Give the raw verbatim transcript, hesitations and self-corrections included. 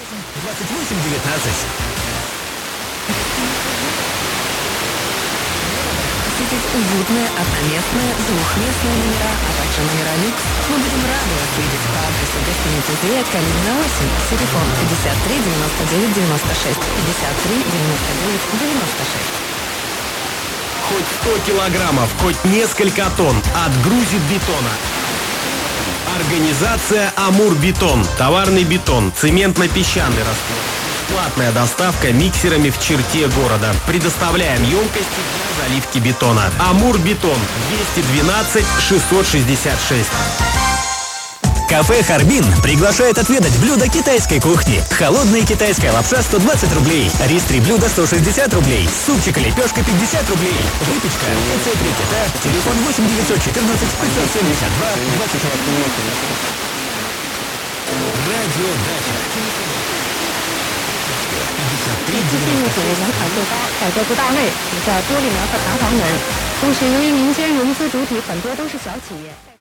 двадцать восемь девятнадцать. Посетить уютные, одноместные, двухместные номера, а также номера люкс. Мы будем рады вас видеть по адресу гостиницы «Зря», Калинина восемь, телефон пятьдесят три девяносто девять девяносто шесть, пятьдесят три девяносто девять девяносто шесть. Хоть сто килограммов, хоть несколько тонн, отгрузит бетона. Организация «Амур-Бетон». Товарный бетон, цементно-песчаный раствор. Бесплатная доставка миксерами в черте города. Предоставляем емкости для заливки бетона. «Амур-Бетон» двести двенадцать шестьсот шестьдесят шесть. Кафе «Харбин» приглашает отведать блюда китайской кухни. Холодная китайская лапша сто двадцать рублей, рис три блюда сто шестьдесят рублей, супчик и лепешка пятьдесят рублей, выпечка, яйцо три кита, телефон восемь девятьсот четырнадцать пятьсот семьдесят два двадцать восемь. Радио Дача. 第一次进入主人海最高，在这部大内比较多利苗和弹簧门，同时由于民间融资主体很多都是小企业。